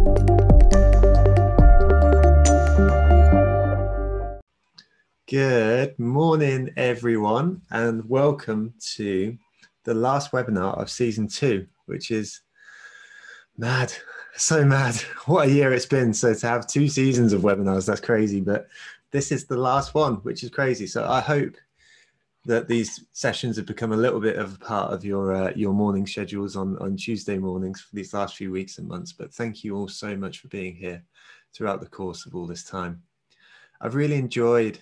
Good morning, everyone, and welcome to the last webinar of season 2, which is mad, so mad. What a year it's been. So to have 2 seasons of webinars, that's crazy, but this is the last one, which is crazy. So I hope that these sessions have become a little bit of a part of your morning schedules on Tuesday mornings for these last few weeks and months. But thank you all so much for being here throughout the course of all this time. I've really enjoyed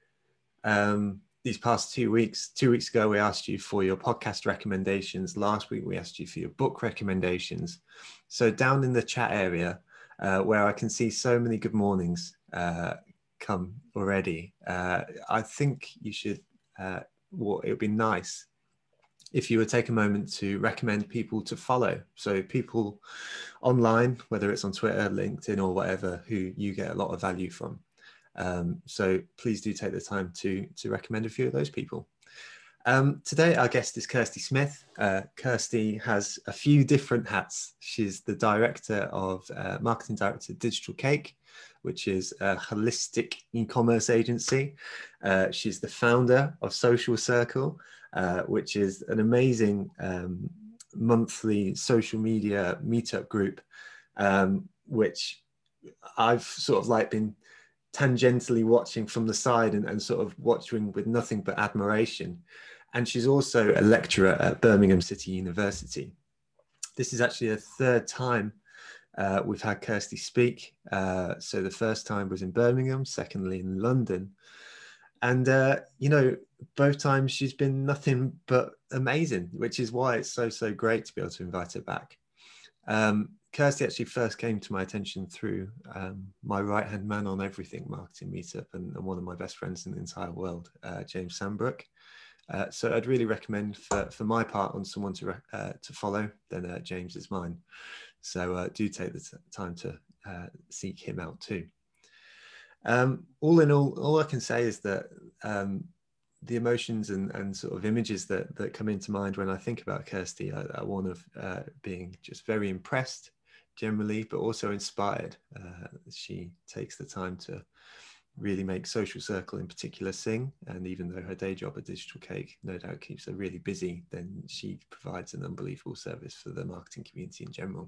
these past 2 weeks. 2 weeks ago, we asked you for your podcast recommendations. Last week, we asked you for your book recommendations. So down in the chat area, where I can see so many good mornings come already, I think you should, it would be nice if you would take a moment to recommend people to follow. So people online, whether it's on Twitter, LinkedIn, or whatever, who you get a lot of value from. So please do take the time to recommend a few of those people. Today our guest is Kirsty Smith. Kirsty has a few different hats. She's the marketing director of Digital Cake, which is a holistic e-commerce agency. She's the founder of Social Circle, which is an amazing monthly social media meetup group, which I've sort of like been tangentially watching from the side and sort of watching with nothing but admiration. And she's also a lecturer at Birmingham City University. This is actually the 3rd time we've had Kirsty speak. So the first time was in Birmingham, secondly in London. And, you know, both times she's been nothing but amazing, which is why it's so great to be able to invite her back. Kirsty actually first came to my attention through my right-hand man on everything marketing meetup and one of my best friends in the entire world, James Sambrook. So I'd really recommend for my part on someone to follow, then James is mine. So do take the time to seek him out too. All in all I can say is that the emotions and sort of images that come into mind when I think about Kirsty are one of being just very impressed generally, but also inspired. She takes the time to really make Social Circle in particular sing, and even though her day job at Digital Cake no doubt keeps her really busy, then she provides an unbelievable service for the marketing community in general.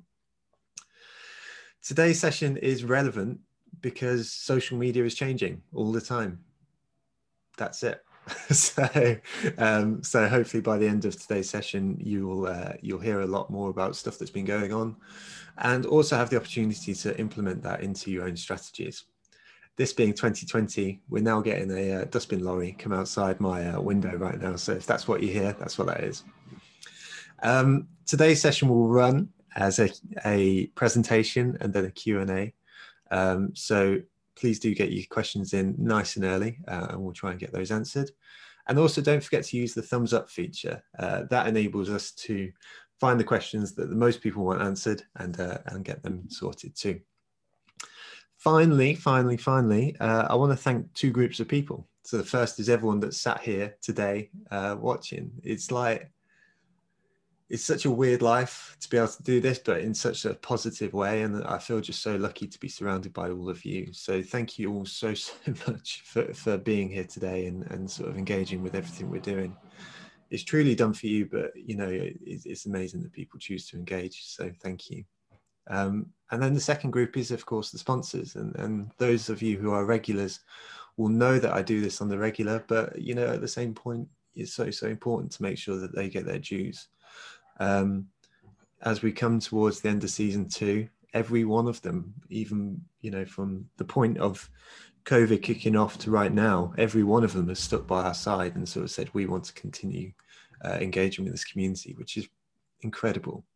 Today's session is relevant because social media is changing all the time. That's it. So hopefully by the end of today's session, you'll hear a lot more about stuff that's been going on, and also have the opportunity to implement that into your own strategies. This being 2020, we're now getting a dustbin lorry come outside my window right now. So if that's what you hear, that's what that is. Today's session will run as a presentation and then a Q&A. So please do get your questions in nice and early, and we'll try and get those answered. And also don't forget to use the thumbs up feature. That enables us to find the questions that the most people want answered and get them sorted too. Finally, I want to thank 2 groups of people. So the first is everyone that's sat here today watching. It's such a weird life to be able to do this, but in such a positive way. And I feel just so lucky to be surrounded by all of you. So thank you all so much for being here today and sort of engaging with everything we're doing. It's truly done for you, but you know, it's amazing that people choose to engage. So thank you. And then the second group is, of course, the sponsors. And those of you who are regulars will know that I do this on the regular, but you know, at the same point, it's so important to make sure that they get their dues. As we come towards the end of season 2, every one of them, even, you know, from the point of COVID kicking off to right now, every one of them has stuck by our side and sort of said, we want to continue engaging with this community, which is incredible.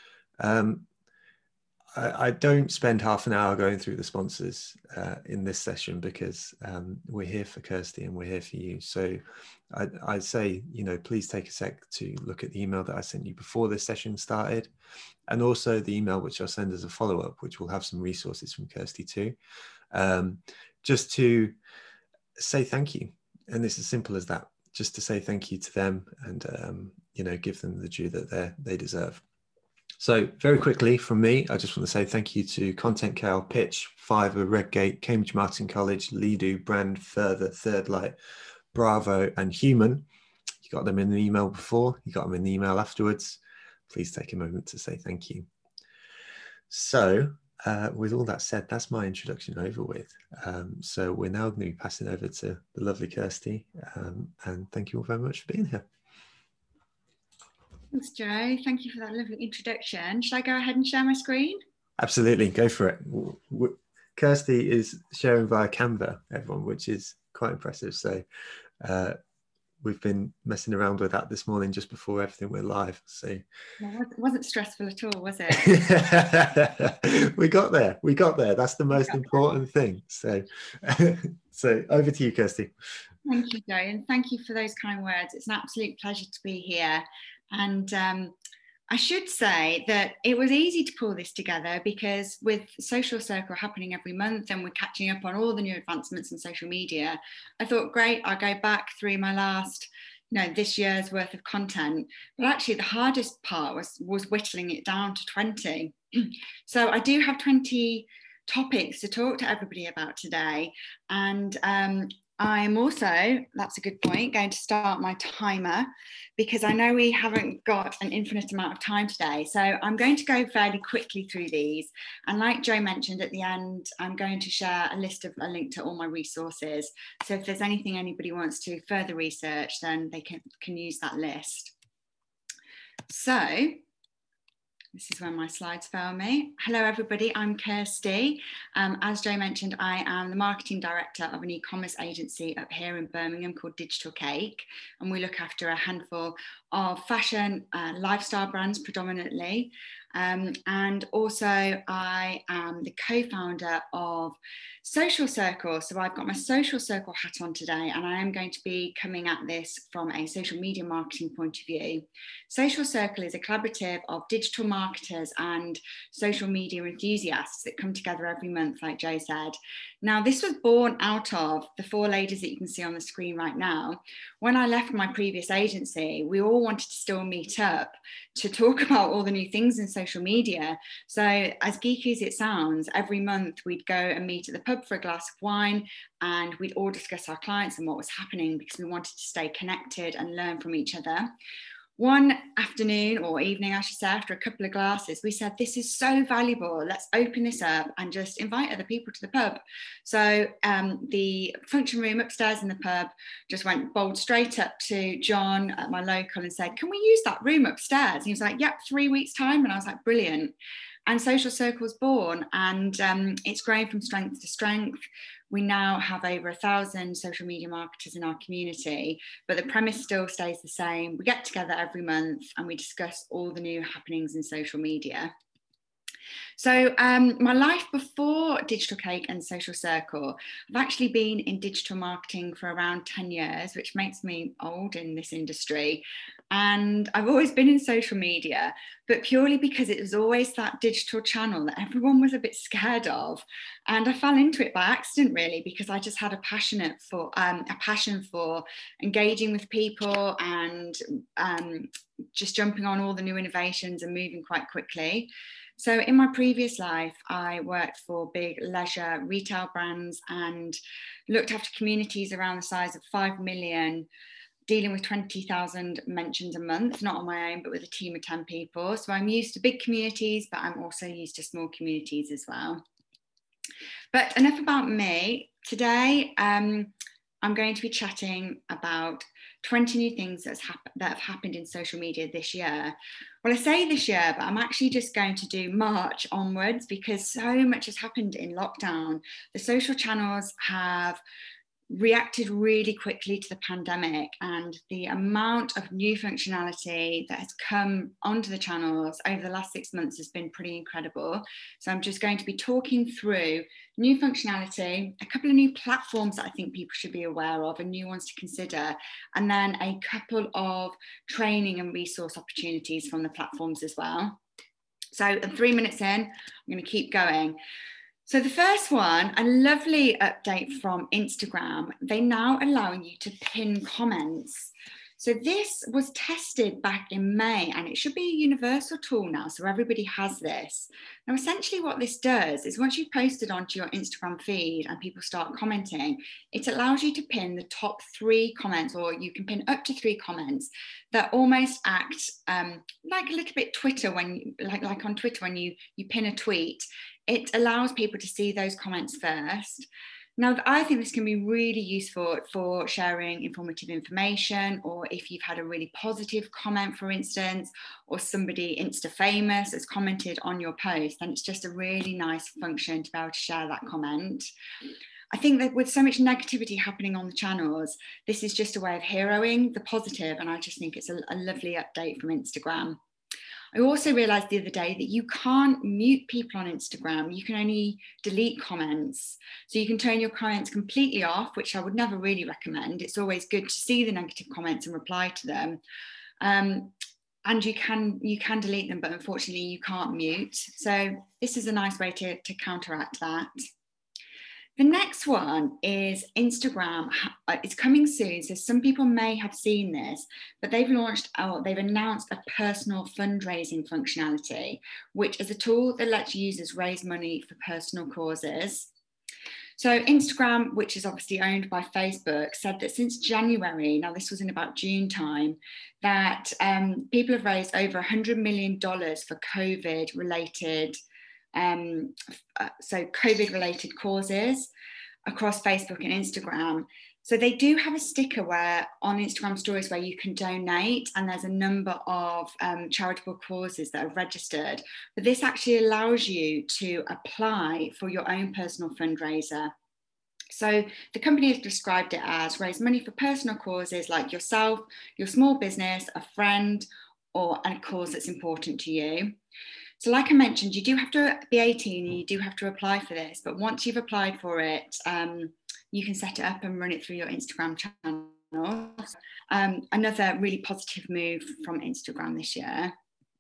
I don't spend half an hour going through the sponsors in this session because we're here for Kirsty and we're here for you. So I'd say, you know, please take a sec to look at the email that I sent you before this session started, and also the email which I'll send as a follow-up, which will have some resources from Kirsty too, just to say thank you. And it's as simple as that, just to say thank you to them and, you know, give them the due that they deserve. So very quickly from me, I just want to say thank you to Content Cal, Pitch, Fiverr, Redgate, Cambridge Marketing College, Ledo, Brand, Further, Third Light, Bravo, and Human. You got them in the email before, you got them in the email afterwards. Please take a moment to say thank you. So with all that said, that's my introduction over with. So we're now going to be passing over to the lovely Kirsty, and thank you all very much for being here. Thanks, Joe. Thank you for that lovely introduction. Should I go ahead and share my screen? Absolutely, go for it. Kirsty is sharing via Canva, everyone, which is quite impressive. So we've been messing around with that this morning just before everything went live. So no, it wasn't stressful at all, was it? we got there. That's the most important thing. So so over to you, Kirsty. Thank you, Joe, and thank you for those kind words. It's an absolute pleasure to be here. And I should say that it was easy to pull this together because with Social Circle happening every month and we're catching up on all the new advancements in social media, I thought, great, I'll go back through my last, this year's worth of content. But actually the hardest part was whittling it down to 20. So I do have 20 topics to talk to everybody about today. And I'm also, that's a good point, going to start my timer because I know we haven't got an infinite amount of time today. So I'm going to go fairly quickly through these. And like Joe mentioned at the end, I'm going to share a link to all my resources. So if there's anything anybody wants to further research, then they can use that list. So this is when my slides fail me. Hello, everybody. I'm Kirsty. As Joe mentioned, I am the marketing director of an e-commerce agency up here in Birmingham called Digital Cake. And we look after a handful of fashion, lifestyle brands predominantly. And also I am the co-founder of Social Circle. So I've got my Social Circle hat on today, and I am going to be coming at this from a social media marketing point of view. Social Circle is a collaborative of digital marketers and social media enthusiasts that come together every month, like Joe said. Now, this was born out of the 4 ladies that you can see on the screen right now. When I left my previous agency, we all wanted to still meet up to talk about all the new things in social media. So as geeky as it sounds, every month we'd go and meet at the pub for a glass of wine, and we'd all discuss our clients and what was happening because we wanted to stay connected and learn from each other. One afternoon or evening, I should say, after a couple of glasses, we said, this is so valuable. Let's open this up and just invite other people to the pub. So the function room upstairs in the pub just bowled straight up to John at my local and said, can we use that room upstairs? And he was like, yep, 3 weeks time. And I was like, brilliant. And Social Circle was born, and it's grown from strength to strength. We now have over 1,000 social media marketers in our community, but the premise still stays the same. We get together every month and we discuss all the new happenings in social media. So my life before Digital Cake and Social Circle, I've actually been in digital marketing for around 10 years, which makes me old in this industry. And I've always been in social media, but purely because it was always that digital channel that everyone was a bit scared of. And I fell into it by accident, really, because I just had a passion for engaging with people and just jumping on all the new innovations and moving quite quickly. So in my previous life, I worked for big leisure retail brands and looked after communities around the size of 5 million, dealing with 20,000 mentions a month, not on my own, but with a team of 10 people. So I'm used to big communities, but I'm also used to small communities as well. But enough about me. Today, I'm going to be chatting about 20 new things that have happened in social media this year. Well, I say this year, but I'm actually just going to do March onwards because so much has happened in lockdown. The social channels have reacted really quickly to the pandemic, and the amount of new functionality that has come onto the channels over the last 6 months has been pretty incredible. So I'm just going to be talking through new functionality, a couple of new platforms that I think people should be aware of and new ones to consider, and then a couple of training and resource opportunities from the platforms as well. So I'm 3 minutes in, I'm going to keep going. So the first one, a lovely update from Instagram. They now allow you to pin comments. So this was tested back in May, and it should be a universal tool now, so everybody has this. Now, essentially what this does is once you've posted onto your Instagram feed and people start commenting, it allows you to pin the top 3 comments, or you can pin up to 3 comments that almost act like a little bit Twitter, when like on Twitter, when you pin a tweet, it allows people to see those comments first. Now, I think this can be really useful for sharing informative information, or if you've had a really positive comment, for instance, or somebody Insta famous has commented on your post, then it's just a really nice function to be able to share that comment. I think that with so much negativity happening on the channels, this is just a way of heroing the positive, and I just think it's a lovely update from Instagram. I also realized the other day that you can't mute people on Instagram. You can only delete comments. So you can turn your comments completely off, which I would never really recommend. It's always good to see the negative comments and reply to them. And you can delete them, but unfortunately you can't mute. So this is a nice way to counteract that. The next one is Instagram. It's coming soon, so some people may have seen this, but they've announced a personal fundraising functionality, which is a tool that lets users raise money for personal causes. So Instagram, which is obviously owned by Facebook, said that since January, now this was in about June time, that people have raised over $100 million for COVID-related COVID-related causes across Facebook and Instagram. So they do have a sticker where on Instagram stories where you can donate, and there's a number of charitable causes that are registered. But this actually allows you to apply for your own personal fundraiser. So the company has described it as raise money for personal causes like yourself, your small business, a friend, or a cause that's important to you. So like I mentioned, you do have to be 18 and you do have to apply for this. But once you've applied for it, you can set it up and run it through your Instagram channel. Another really positive move from Instagram this year.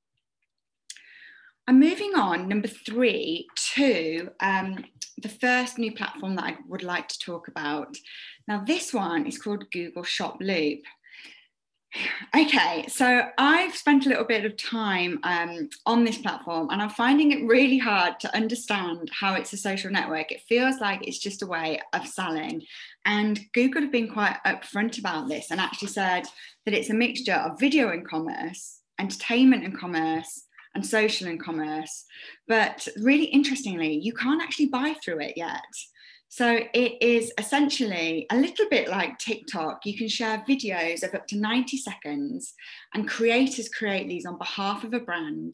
I'm moving on, number 3, to the first new platform that I would like to talk about. Now, this one is called Google Shop Loop. Okay, so I've spent a little bit of time on this platform, and I'm finding it really hard to understand how it's a social network. It feels like it's just a way of selling. And Google have been quite upfront about this and actually said that it's a mixture of video and commerce, entertainment and commerce, and social and commerce. But really interestingly, you can't actually buy through it yet. So it is essentially a little bit like TikTok. You can share videos of up to 90 seconds, and creators create these on behalf of a brand.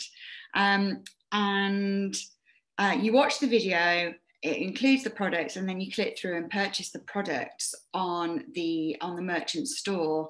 You watch the video, it includes the products, and then you click through and purchase the products on the merchant store.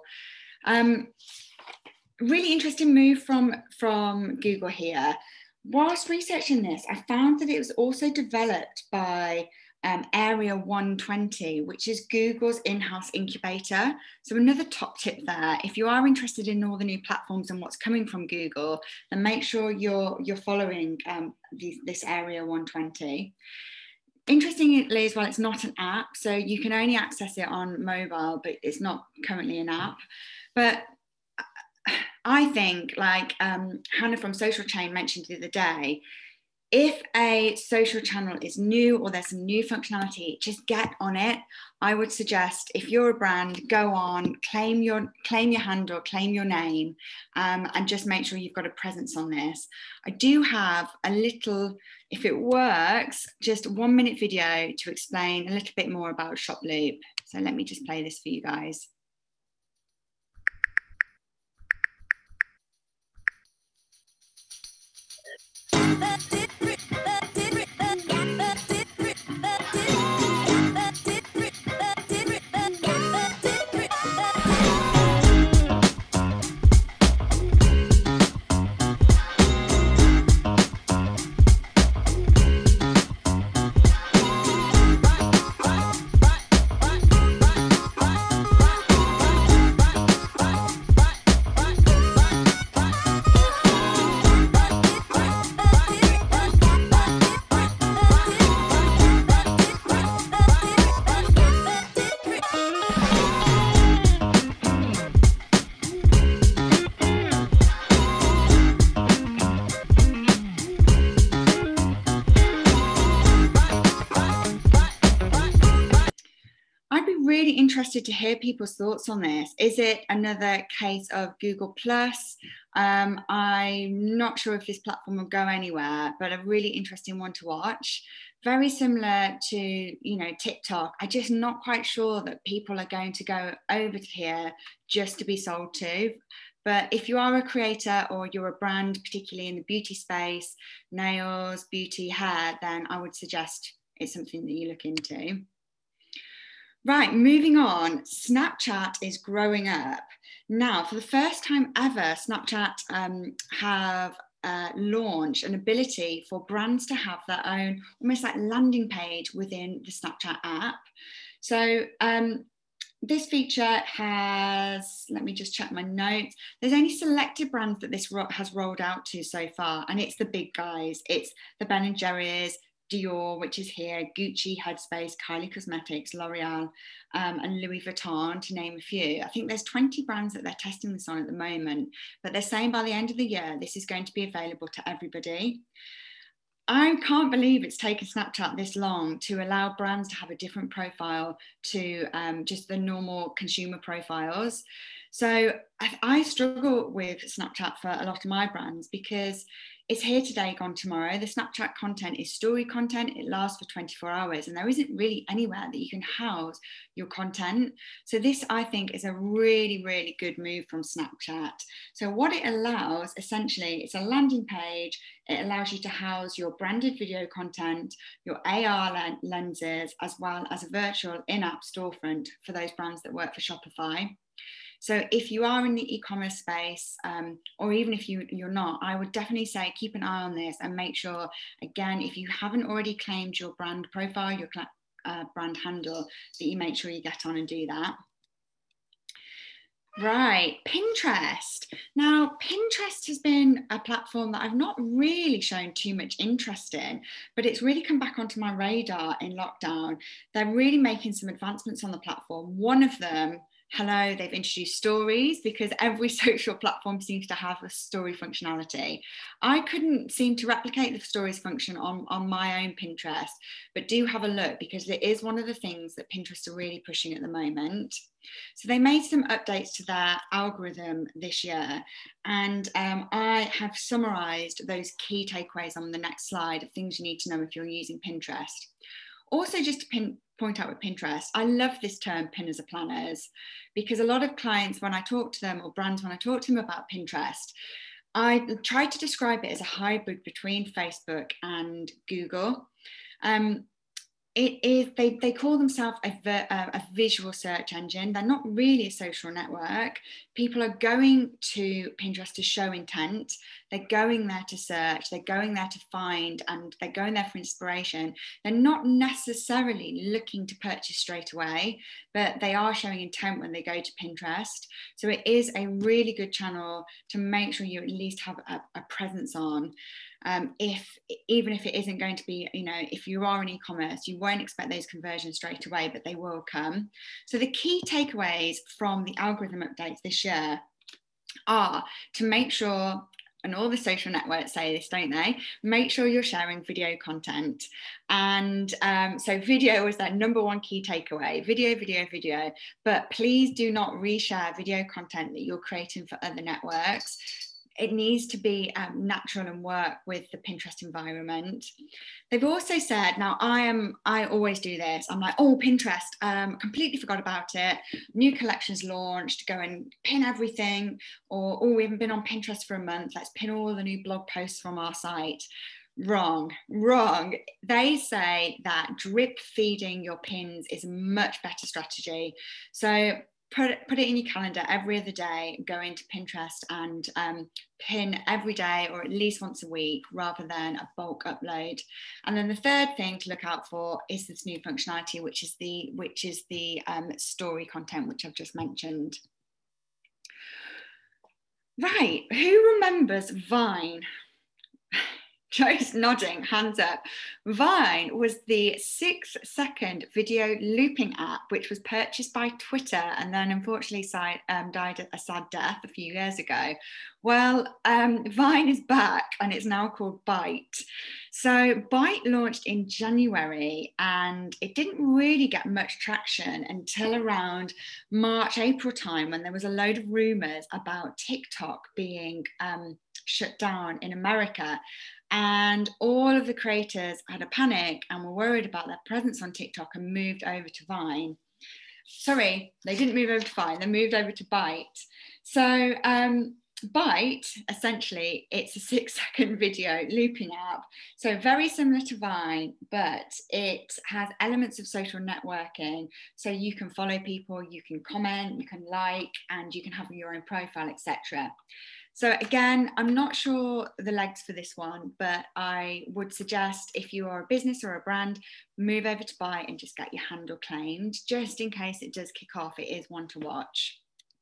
Really interesting move from Google here. Whilst researching this, I found that it was also developed by Area 120, which is Google's in-house incubator. So another top tip there, if you are interested in all the new platforms and what's coming from Google, then make sure you're following this Area 120. Interestingly as well, it's not an app, so you can only access it on mobile, but it's not currently an app. But I think, like Hannah from Social Chain mentioned the other day, if a social channel is new or there's some new functionality, just get on it. I would suggest, if you're a brand, go on, claim your handle, claim your name, and just make sure you've got a presence on this. I do have a little, if it works, just 1-minute video to explain a little bit more about Shop Loop. So let me just play this for you guys. interested to hear people's thoughts on this. Is it another case of Google Plus? I'm not sure if this platform will go anywhere, but a really interesting one to watch. Very similar to, you know, TikTok. I'm just not quite sure that people are going to go over to here just to be sold to. But if you are a creator or you're a brand, particularly in the beauty space, nails, beauty, hair, then I would suggest it's something that you look into. Right, moving on, Snapchat is growing up. Now, for the first time ever, Snapchat have launched an ability for brands to have their own almost like landing page within the Snapchat app. So this feature has, let me just check my notes. There's only selected brands that this has rolled out to so far, and it's the big guys. It's the Ben & Jerry's, Dior, which is here, Gucci, Headspace, Kylie Cosmetics, L'Oreal, and Louis Vuitton, to name a few. I think there's 20 brands that they're testing this on at the moment, but they're saying by the end of the year, this is going to be available to everybody. I can't believe it's taken Snapchat this long to allow brands to have a different profile to just the normal consumer profiles. So I struggle with Snapchat for a lot of my brands because it's here today, gone tomorrow. The Snapchat content is story content. It lasts for 24 hours and there isn't really anywhere that you can house your content. So this, I think, is a really, really good move from Snapchat. So what it allows, essentially, it's a landing page. It allows you to house your branded video content, your AR lenses, as well as a virtual in-app storefront for those brands that work for Shopify. So if you are in the e-commerce space, or even if you're not, I would definitely say keep an eye on this and make sure, again, if you haven't already claimed your brand profile, your brand handle, that you make sure you get on and do that. Right, Pinterest. Now, Pinterest has been a platform that I've not really shown too much interest in, but it's really come back onto my radar in lockdown. They're really making some advancements on the platform. One of them, hello, they've introduced stories, because every social platform seems to have a story functionality. I couldn't seem to replicate the stories function on my own Pinterest, but do have a look, because it is one of the things that Pinterest are really pushing at the moment. So they made some updates to their algorithm this year, and I have summarized those key takeaways on the next slide of things you need to know if you're using Pinterest. Also, just to point out with Pinterest, I love this term pinners are planners, because a lot of clients, when I talk to them, or brands, when I talk to them about Pinterest, I try to describe it as a hybrid between Facebook and Google. It is, they call themselves a visual search engine. They're not really a social network. People are going to Pinterest to show intent. They're going there to search. They're going there to find, and they're going there for inspiration. They're not necessarily looking to purchase straight away, but they are showing intent when they go to Pinterest. So it is a really good channel to make sure you at least have a presence on. Even if it isn't going to be, if you are in e-commerce, you won't expect those conversions straight away, but they will come. So the key takeaways from the algorithm updates this year are to make sure, and all the social networks say this, don't they? Make sure you're sharing video content. And so video was their number one key takeaway, video, but please do not reshare video content that you're creating for other networks. It needs to be natural and work with the Pinterest environment. They've also said, now I always do this. I'm like, oh, Pinterest, completely forgot about it. New collections launched, go and pin everything. Or, oh, we haven't been on Pinterest for a month. Let's pin all the new blog posts from our site. Wrong. They say that drip feeding your pins is a much better strategy. So put it in your calendar every other day, go into Pinterest and pin every day or at least once a week, rather than a bulk upload. And then the third thing to look out for is this new functionality, which is the story content, which I've just mentioned. Right, who remembers Vine? Joe's nodding, hands up. Vine was the 6-second video looping app, which was purchased by Twitter and then unfortunately died a sad death a few years ago. Well, Vine is back and it's now called Byte. So Byte launched in January and it didn't really get much traction until around March, April time, when there was a load of rumors about TikTok being shut down in America. And all of the creators had a panic and were worried about their presence on TikTok and moved over to Vine. Sorry, they didn't move over to Vine, they moved over to Byte. So Byte, essentially, it's a 6-second video looping app. So very similar to Vine, but it has elements of social networking. So you can follow people, you can comment, you can like, and you can have your own profile, etc. So again, I'm not sure the legs for this one, but I would suggest if you are a business or a brand, move over to Byte and just get your handle claimed, just in case it does kick off. It is one to watch.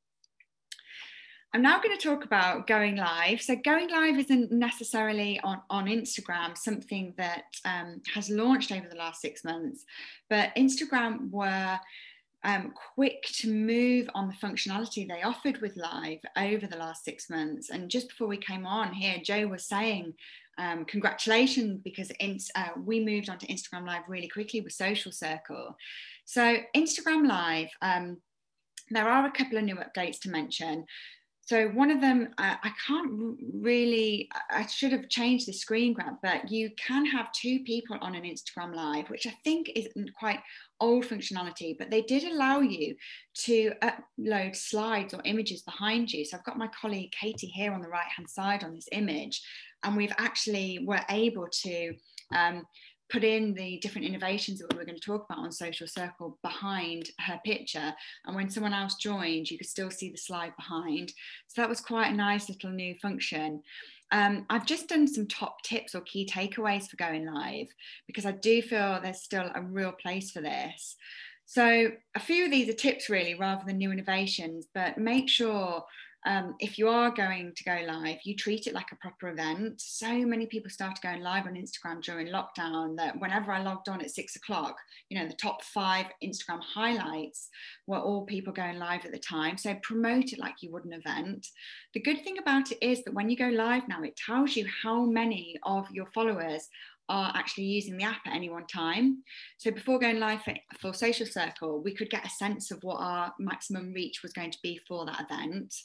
I'm now going to talk about going live. So going live isn't necessarily on Instagram, something that has launched over the last 6 months, but Instagram were quick to move on the functionality they offered with live over the last 6 months. And just before we came on here, Joe was saying, congratulations, because we moved onto Instagram Live really quickly with Social Circle. So Instagram Live, there are a couple of new updates to mention. So one of them, I can't really, I should have changed the screen grab, but you can have 2 people on an Instagram Live, which I think is quite old functionality, but they did allow you to upload slides or images behind you. So I've got my colleague Katie here on the right-hand side on this image, and we've actually were able to put in the different innovations that we were going to talk about on Social Circle behind her picture. And when someone else joined, you could still see the slide behind. So that was quite a nice little new function. I've just done some top tips or key takeaways for going live, because I do feel there's still a real place for this. So a few of these are tips really, rather than new innovations, but make sure if you are going to go live, you treat it like a proper event. So many people started going live on Instagram during lockdown that whenever I logged on at 6 o'clock, you know, the top 5 Instagram highlights were all people going live at the time. So promote it like you would an event. The good thing about it is that when you go live now, it tells you how many of your followers are actually using the app at any one time. So before going live for Social Circle, we could get a sense of what our maximum reach was going to be for that event.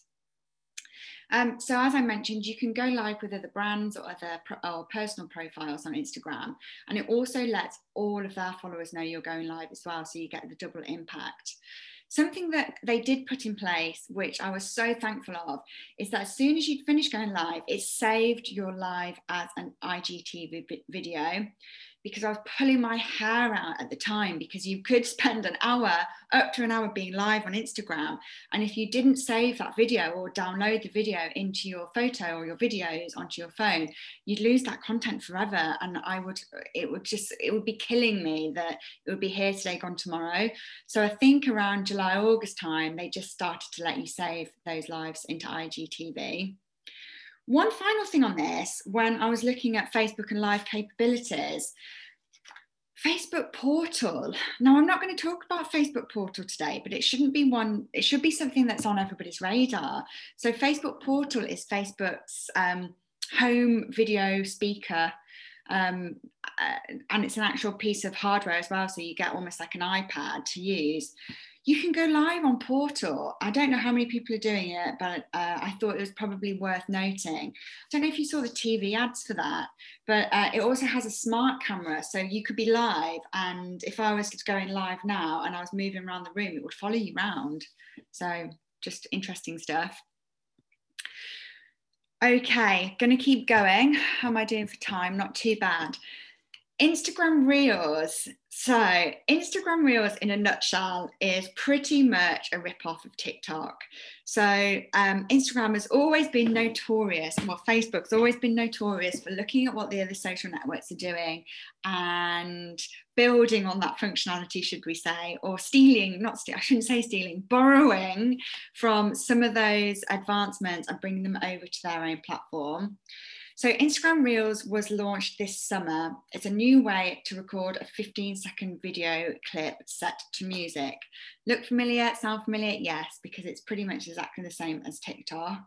So as I mentioned, you can go live with other brands or other personal profiles on Instagram, and it also lets all of their followers know you're going live as well, so you get the double impact. Something that they did put in place, which I was so thankful of, is that as soon as you'd finished going live, it saved your live as an IGTV video, because I was pulling my hair out at the time, because you could spend an hour, up to an hour, being live on Instagram. And if you didn't save that video or download the video into your photo or your videos onto your phone, you'd lose that content forever. And it would be killing me that it would be here today, gone tomorrow. So I think around July, August time, they just started to let you save those lives into IGTV. One final thing on this, when I was looking at Facebook and live capabilities, Facebook portal. Now, I'm not going to talk about Facebook portal today, but it shouldn't be one, it should be something that's on everybody's radar. So Facebook portal is Facebook's home video speaker, and it's an actual piece of hardware as well. So you get almost like an iPad to use. You can go live on Portal. I don't know how many people are doing it, but I thought it was probably worth noting. I don't know if you saw the TV ads for that, but it also has a smart camera. So you could be live, and if I was going live now and I was moving around the room, it would follow you around. So just interesting stuff. Okay, gonna keep going. How am I doing for time? Not too bad. Instagram Reels. So Instagram Reels in a nutshell is pretty much a rip-off of TikTok. So Instagram has always been notorious, well, Facebook's always been notorious for looking at what the other social networks are doing and building on that functionality, should we say, or stealing, I shouldn't say stealing, borrowing from some of those advancements and bringing them over to their own platform. So Instagram Reels was launched this summer. It's a new way to record a 15-second video clip set to music. Look familiar? Sound familiar? Yes, because it's pretty much exactly the same as TikTok.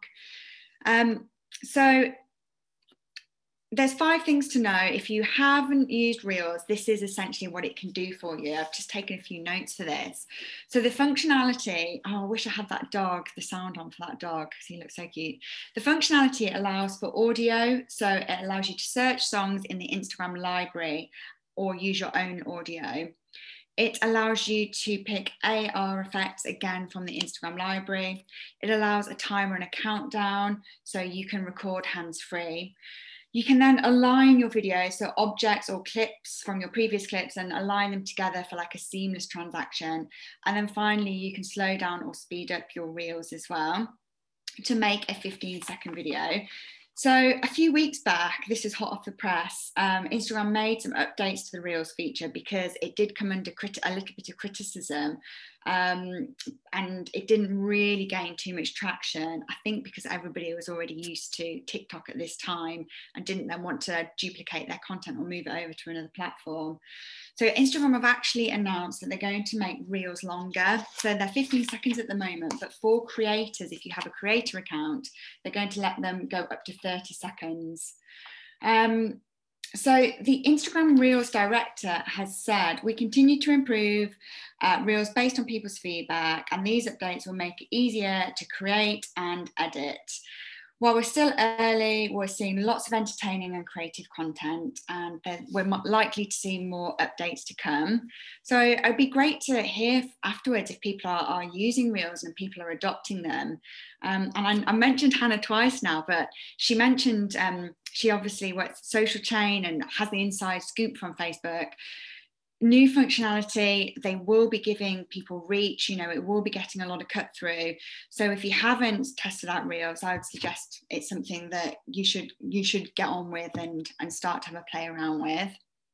So there's 5 things to know. If you haven't used Reels, this is essentially what it can do for you. I've just taken a few notes for this. So the functionality, oh, I wish I had that dog, the sound on for that dog, because he looks so cute. The functionality allows for audio. So it allows you to search songs in the Instagram library or use your own audio. It allows you to pick AR effects, again, from the Instagram library. It allows a timer and a countdown, so you can record hands-free. You can then align your video, so objects or clips from your previous clips, and align them together for like a seamless transaction. And then finally, you can slow down or speed up your reels as well to make a 15-second video. So a few weeks back, this is hot off the press, Instagram made some updates to the Reels feature because it did come under a little bit of criticism, and it didn't really gain too much traction. I think because everybody was already used to TikTok at this time and didn't then want to duplicate their content or move it over to another platform. So Instagram have actually announced that they're going to make Reels longer. So they're 15 seconds at the moment, but for creators, if you have a creator account, they're going to let them go up to 30 seconds. So the Instagram Reels director has said, we continue to improve Reels based on people's feedback, and these updates will make it easier to create and edit. While we're still early, we're seeing lots of entertaining and creative content, and we're likely to see more updates to come. So it'd be great to hear afterwards if people are using Reels and people are adopting them. And I mentioned Hannah twice now, but she mentioned she obviously works Social Chain and has the inside scoop from Facebook. New functionality, they will be giving people reach, it will be getting a lot of cut through. So if you haven't tested out Reels, I would suggest it's something that you should get on with and start to have a play around with.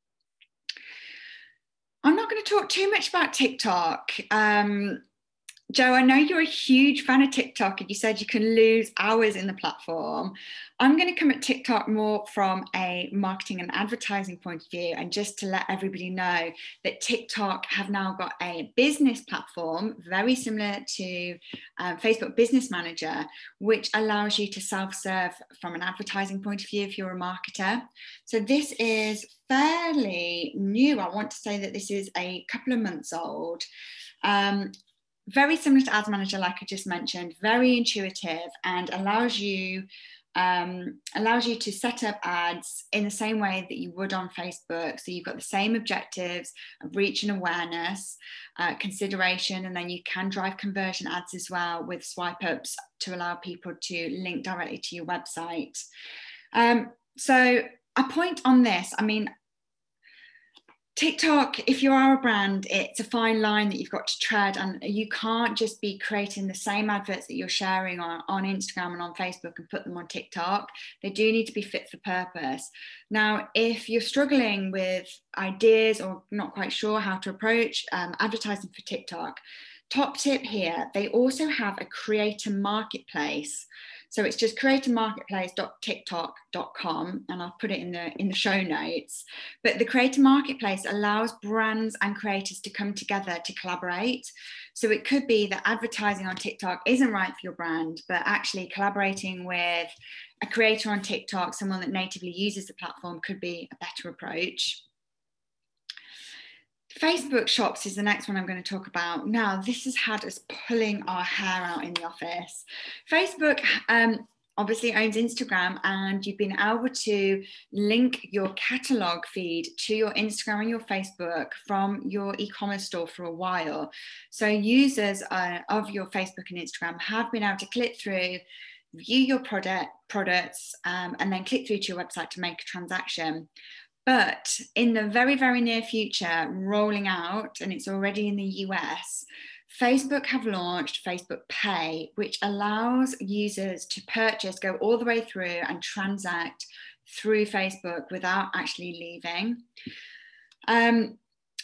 I'm not going to talk too much about TikTok. Joe, I know you're a huge fan of TikTok and you said you can lose hours in the platform. I'm going to come at TikTok more from a marketing and advertising point of view, and just to let everybody know that TikTok have now got a business platform very similar to Facebook Business Manager, which allows you to self-serve from an advertising point of view if you're a marketer. So this is fairly new. I want to say that this is a couple of months old. Very similar to Ads Manager, like I just mentioned, very intuitive, and allows you to set up ads in the same way that you would on Facebook. So you've got the same objectives of reach and awareness, consideration, and then you can drive conversion ads as well with swipe ups to allow people to link directly to your website. So a point on this, TikTok, if you are a brand, it's a fine line that you've got to tread, and you can't just be creating the same adverts that you're sharing on Instagram and on Facebook and put them on TikTok. They do need to be fit for purpose. Now, if you're struggling with ideas or not quite sure how to approach advertising for TikTok, top tip here, they also have a creator marketplace. So it's just creatormarketplace.tiktok.com, and I'll put it in the show notes. But the Creator Marketplace allows brands and creators to come together to collaborate. So it could be that advertising on TikTok isn't right for your brand, but actually collaborating with a creator on TikTok, someone that natively uses the platform, could be a better approach. Facebook Shops is the next one I'm going to talk about. Now, this has had us pulling our hair out in the office. Facebook obviously owns Instagram, and you've been able to link your catalog feed to your Instagram and your Facebook from your e-commerce store for a while. So users of your Facebook and Instagram have been able to click through, view your products, and then click through to your website to make a transaction. But in the very, very near future, rolling out, and it's already in the US, Facebook have launched Facebook Pay, which allows users to purchase, go all the way through and transact through Facebook without actually leaving.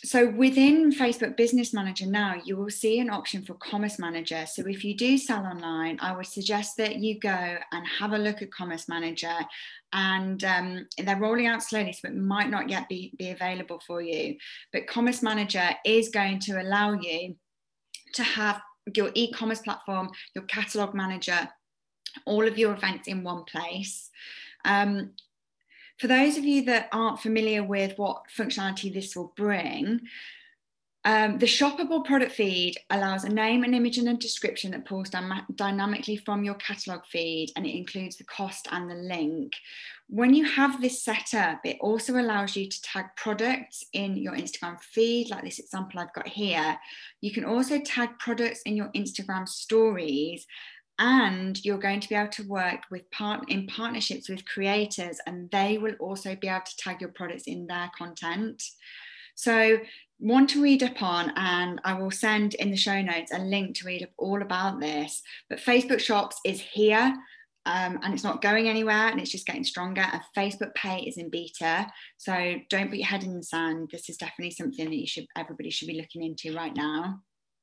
So within Facebook Business Manager now, you will see an option for Commerce Manager. So if you do sell online, I would suggest that you go and have a look at Commerce Manager. And they're rolling out slowly, so it might not yet be available for you. But Commerce Manager is going to allow you to have your e-commerce platform, your catalog manager, all of your events in one place. For those of you that aren't familiar with what functionality this will bring, the shoppable product feed allows a name, an image, and a description that pulls dynamically from your catalogue feed, and it includes the cost and the link. When you have this set up, it also allows you to tag products in your Instagram feed, like this example I've got here. You can also tag products in your Instagram stories, and you're going to be able to work with in partnerships with creators, and they will also be able to tag your products in their content. So one to read up on, and I will send in the show notes a link to read up all about this. But Facebook Shops is here, and it's not going anywhere, and it's just getting stronger. And Facebook Pay is in beta, so don't put your head in the sand. This is definitely something that everybody should be looking into right now.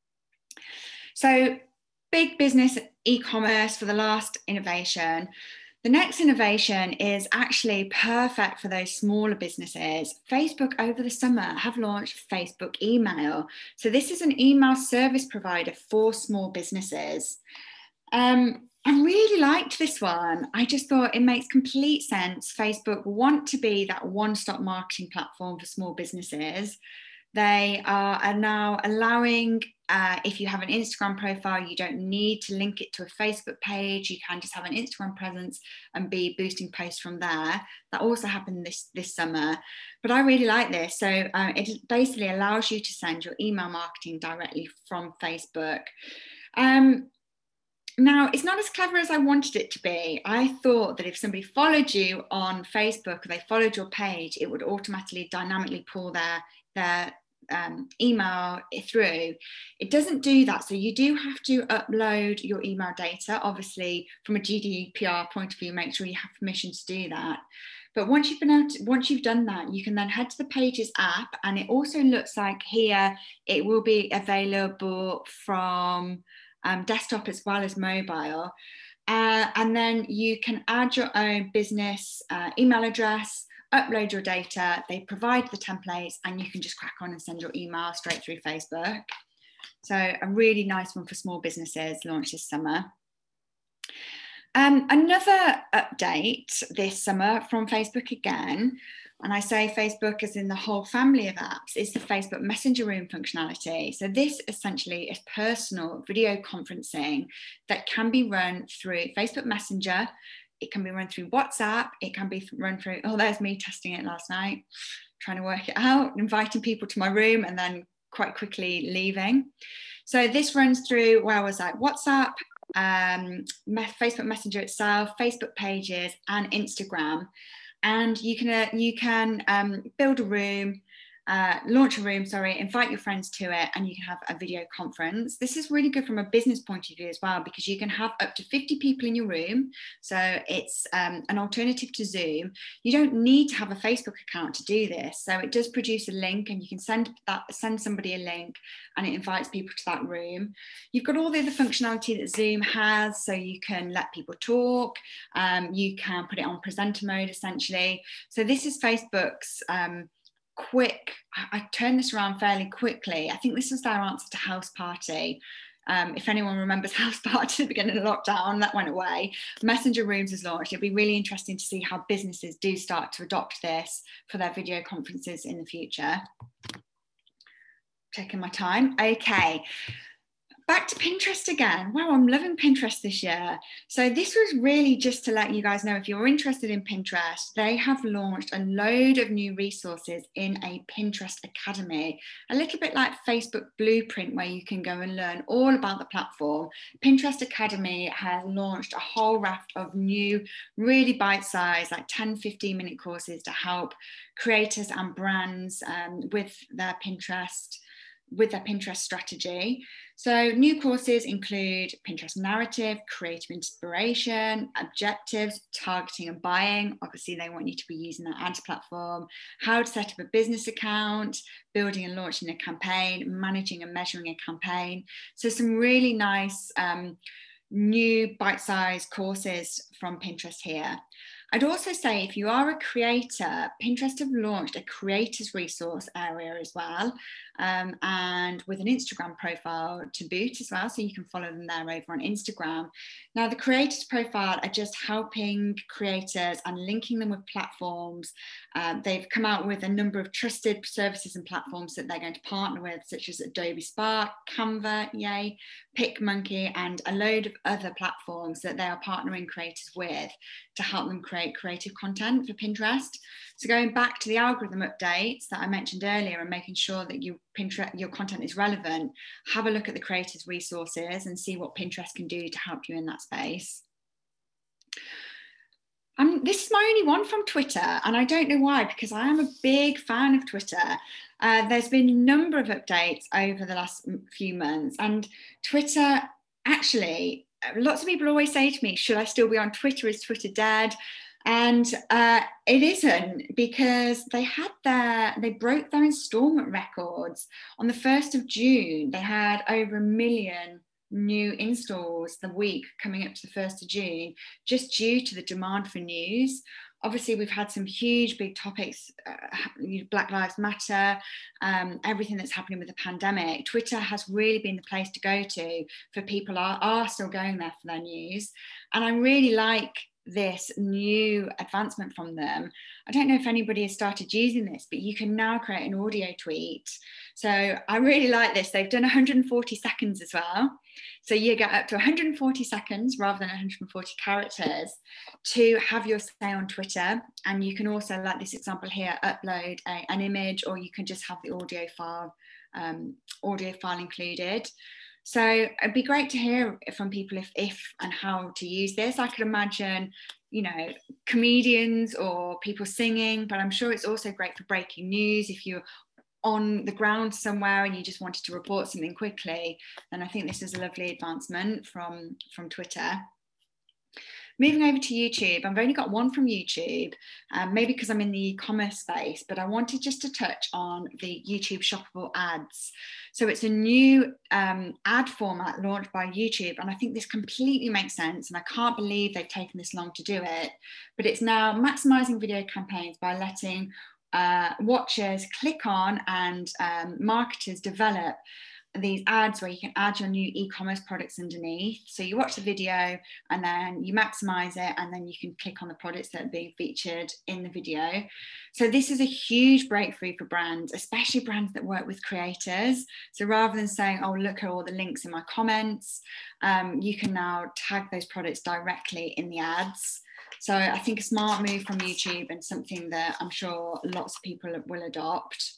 So big business e-commerce for the last innovation. The next innovation is actually perfect for those smaller businesses. Facebook over the summer have launched Facebook Email. So this is an email service provider for small businesses. I really liked this one. I just thought it makes complete sense. Facebook want to be that one-stop marketing platform for small businesses. They are now allowing, if you have an Instagram profile, you don't need to link it to a Facebook page. You can just have an Instagram presence and be boosting posts from there. That also happened this summer. But I really like this. So it basically allows you to send your email marketing directly from Facebook. Now, it's not as clever as I wanted it to be. I thought that if somebody followed you on Facebook or they followed your page, it would automatically dynamically pull their email through. It doesn't do that. So you do have to upload your email data. Obviously, from a GDPR point of view, make sure you have permission to do that. But once you've done that, you can then head to the Pages app, and it also looks like here it will be available from desktop as well as mobile. And then you can add your own business email address, upload your data, they provide the templates, and you can just crack on and send your email straight through Facebook. So a really nice one for small businesses launched this summer. Another update this summer from Facebook again, and I say Facebook as in the whole family of apps, is the Facebook Messenger Room functionality. So this essentially is personal video conferencing that can be run through Facebook Messenger. It can be run through WhatsApp. It can be run through, oh, there's me testing it last night, trying to work it out, inviting people to my room and then quite quickly leaving. So this runs through, where was I? WhatsApp, Facebook Messenger itself, Facebook Pages, and Instagram. And you can build a room, launch a room, invite your friends to it, and you can have a video conference. This is really good from a business point of view as well, because you can have up to 50 people in your room. So it's an alternative to Zoom. You don't need to have a Facebook account to do this. So it does produce a link, and you can send somebody a link, and it invites people to that room. You've got all the other functionality that Zoom has, so you can let people talk. You can put it on presenter mode, essentially. So this is Facebook's quick, I turned this around fairly quickly. I think this was their answer to House Party. If anyone remembers House Party at the beginning of lockdown, that went away. Messenger Rooms is launched. It'll be really interesting to see how businesses do start to adopt this for their video conferences in the future. Taking my time. Okay. Back to Pinterest again. Wow, I'm loving Pinterest this year. So this was really just to let you guys know, if you're interested in Pinterest, they have launched a load of new resources in a Pinterest Academy, a little bit like Facebook Blueprint, where you can go and learn all about the platform. Pinterest Academy has launched a whole raft of new, really bite-sized, like 10, 15-minute courses to help creators and brands with their Pinterest with their Pinterest strategy. So new courses include Pinterest narrative, creative inspiration, objectives, targeting and buying. Obviously, they want you to be using that ads platform, how to set up a business account, building and launching a campaign, managing and measuring a campaign. So some really nice new bite-sized courses from Pinterest here. I'd also say if you are a creator, Pinterest have launched a creators resource area as well, and with an Instagram profile to boot as well, so you can follow them there over on Instagram. Now the creators profile are just helping creators and linking them with platforms. They've come out with a number of trusted services and platforms that they're going to partner with, such as Adobe Spark, Canva, Yay, PicMonkey, and a load of other platforms that they are partnering creators with to help them create creative content for Pinterest. So going back to the algorithm updates that I mentioned earlier and making sure that your content is relevant, have a look at the creators resources and see what Pinterest can do to help you in that space. This is my only one from Twitter, and I don't know why, because I am a big fan of Twitter. There's been a number of updates over the last few months, and Twitter, actually, lots of people always say to me, should I still be on Twitter? Is Twitter dead? And it isn't, because they broke their installment records. On the 1st of June, they had over 1 million new installs the week coming up to the 1st of June, just due to the demand for news. Obviously, we've had some huge big topics, Black Lives Matter, everything that's happening with the pandemic. Twitter has really been the place to go to for people are still going there for their news. And I really like this new advancement from them. I don't know if anybody has started using this, but you can now create an audio tweet. So I really like this. They've done 140 seconds as well. So you get up to 140 seconds rather than 140 characters to have your say on Twitter. And you can also, like this example here, upload an image, or you can just have the audio file included. So it'd be great to hear from people if and how to use this. I could imagine, comedians or people singing, but I'm sure it's also great for breaking news. If you're on the ground somewhere and you just wanted to report something quickly, then I think this is a lovely advancement from Twitter. Moving over to YouTube, I've only got one from YouTube, maybe because I'm in the e-commerce space, but I wanted just to touch on the YouTube shoppable ads. So it's a new ad format launched by YouTube, and I think this completely makes sense, and I can't believe they've taken this long to do it, but it's now maximizing video campaigns by letting watchers click on and marketers develop these ads where you can add your new e-commerce products underneath. So you watch the video and then you maximize it, and then you can click on the products that are being featured in the video. So this is a huge breakthrough for brands, especially brands that work with creators. So rather than saying, oh, look at all the links in my comments, you can now tag those products directly in the ads. So I think a smart move from YouTube, and something that I'm sure lots of people will adopt.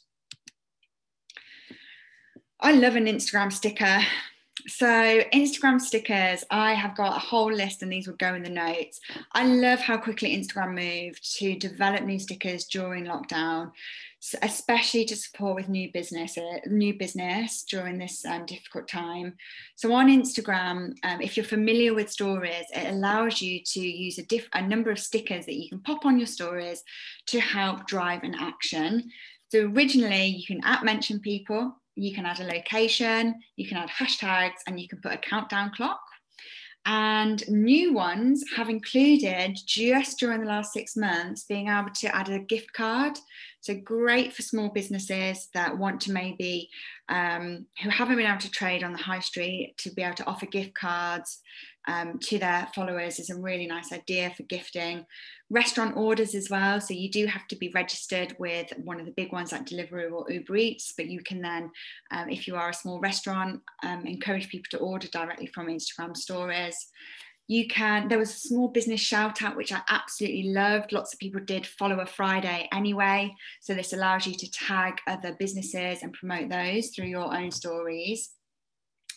I love an Instagram sticker. So Instagram stickers, I have got a whole list, and these will go in the notes. I love how quickly Instagram moved to develop new stickers during lockdown, especially to support with new business during this difficult time. So on Instagram, if you're familiar with stories, it allows you to use a number of stickers that you can pop on your stories to help drive an action. So originally you can @mention people, you can add a location, you can add hashtags, and you can put a countdown clock. And new ones have included, just during the last 6 months, being able to add a gift card. So great for small businesses that want to maybe, who haven't been able to trade on the high street, to be able to offer gift cards to their followers is a really nice idea for gifting. Restaurant orders as well, so you do have to be registered with one of the big ones like Deliveroo or Uber Eats, but you can then, if you are a small restaurant, encourage people to order directly from Instagram stories. There was a small business shout out, which I absolutely loved. Lots of people did Follow a Friday anyway, so this allows you to tag other businesses and promote those through your own stories.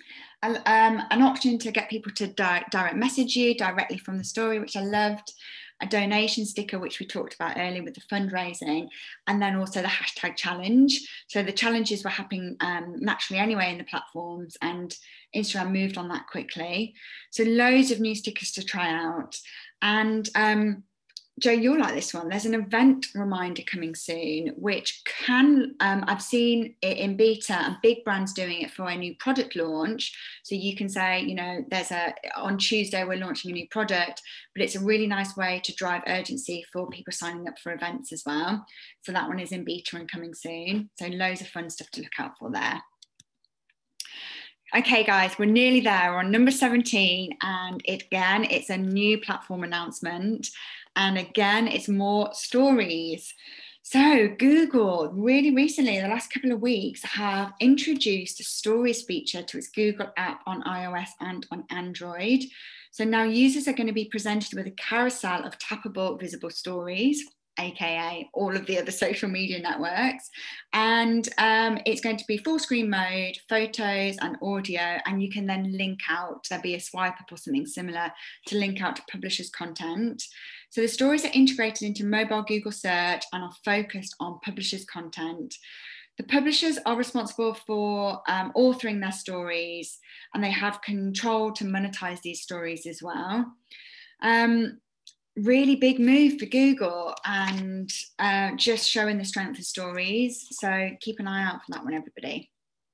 An option to get people to direct message you directly from the story, which I loved. a donation sticker, which we talked about earlier with the fundraising, and then also the hashtag challenge. So the challenges were happening naturally anyway in the platforms, and Instagram moved on that quickly. So loads of new stickers to try out. And Jo, you'll like this one. There's an event reminder coming soon, which can, I've seen it in beta and big brands doing it for a new product launch. So you can say, you know, on Tuesday, we're launching a new product, but it's a really nice way to drive urgency for people signing up for events as well. So that one is in beta and coming soon. So loads of fun stuff to look out for there. Okay, guys, we're nearly there. We're on number 17, and it's a new platform announcement. And again, it's more stories. So Google really recently, the last couple of weeks, have introduced a stories feature to its Google app on iOS and on Android. So now users are going to be presented with a carousel of tappable visible stories, aka all of the other social media networks, and it's going to be full screen mode, photos and audio, and you can then link out. There'll be a swipe up or something similar to link out to publishers' content. So the stories are integrated into mobile Google search and are focused on publishers' content. The publishers are responsible for authoring their stories, and they have control to monetize these stories as well. Really big move for Google, and just showing the strength of stories. So keep an eye out for that one, everybody.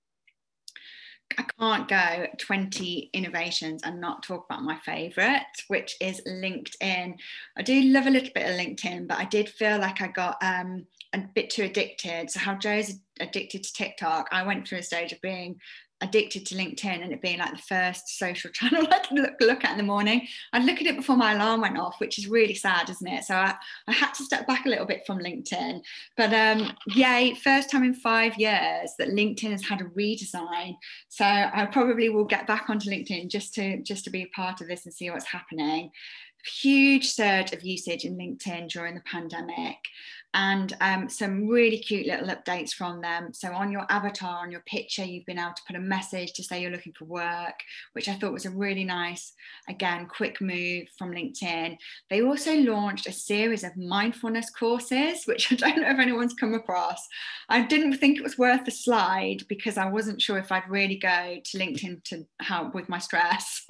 I can't go 20 innovations and not talk about my favorite, which is LinkedIn. I do love a little bit of LinkedIn, but I did feel like I got a bit too addicted. So how Jo's addicted to TikTok, I went through a stage of being addicted to LinkedIn and it being like the first social channel I'd look at in the morning. I'd look at it before my alarm went off, which is really sad, isn't it? So I had to step back a little bit from LinkedIn. But yay, first time in 5 years that LinkedIn has had a redesign. So I probably will get back onto LinkedIn just to be a part of this and see what's happening. Huge surge of usage in LinkedIn during the pandemic, and some really cute little updates from them. So on your avatar, on your picture, you've been able to put a message to say you're looking for work, which I thought was a really nice, again, quick move from LinkedIn. They also launched a series of mindfulness courses, which I don't know if anyone's come across. I didn't think it was worth the slide because I wasn't sure if I'd really go to LinkedIn to help with my stress.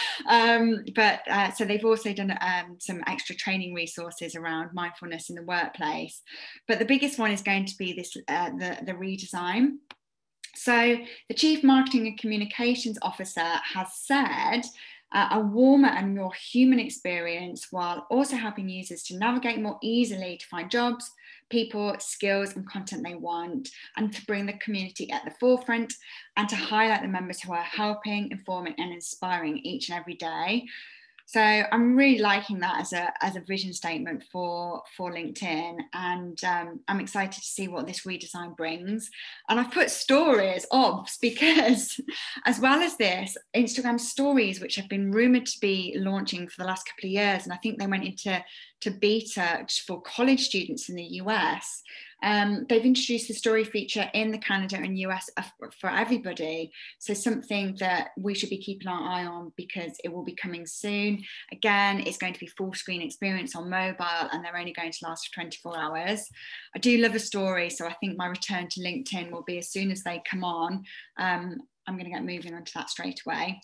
So they've also done some extra training resources around mindfulness in the workplace. But the biggest one is going to be this the redesign. So the Chief Marketing and Communications Officer has said a warmer and more human experience, while also helping users to navigate more easily to find jobs, people, skills and content they want, and to bring the community at the forefront and to highlight the members who are helping, informing and inspiring each and every day. So I'm really liking that as a vision statement for LinkedIn, and I'm excited to see what this redesign brings. And I've put stories, obs, because as well as this, Instagram stories, which have been rumoured to be launching for the last couple of years, and I think they went into beta for college students in the US. They've introduced the story feature in the Canada and US for everybody. So something that we should be keeping our eye on because it will be coming soon. Again, it's going to be full screen experience on mobile, and they're only going to last for 24 hours. I do love a story, so I think my return to LinkedIn will be as soon as they come on. I'm going to get moving onto that straight away.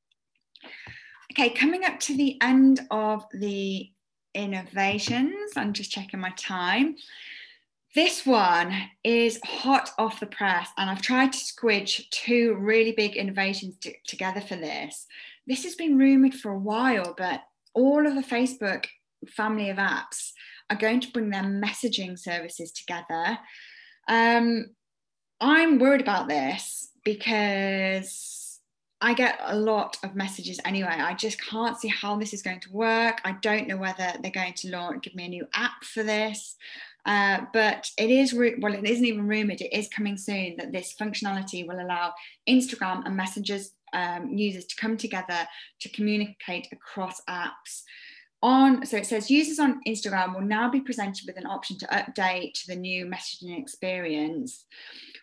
Okay, coming up to the end of the innovations, I'm just checking my time. This one is hot off the press, and I've tried to squidge two really big innovations together for this. This has been rumoured for a while, but all of the Facebook family of apps are going to bring their messaging services together. I'm worried about this because I get a lot of messages anyway. I just can't see how this is going to work. I don't know whether they're going to give me a new app for this. But it is, well, it isn't even rumoured, it is coming soon that this functionality will allow Instagram and Messengers users to come together to communicate across apps. So it says users on Instagram will now be presented with an option to update to the new messaging experience.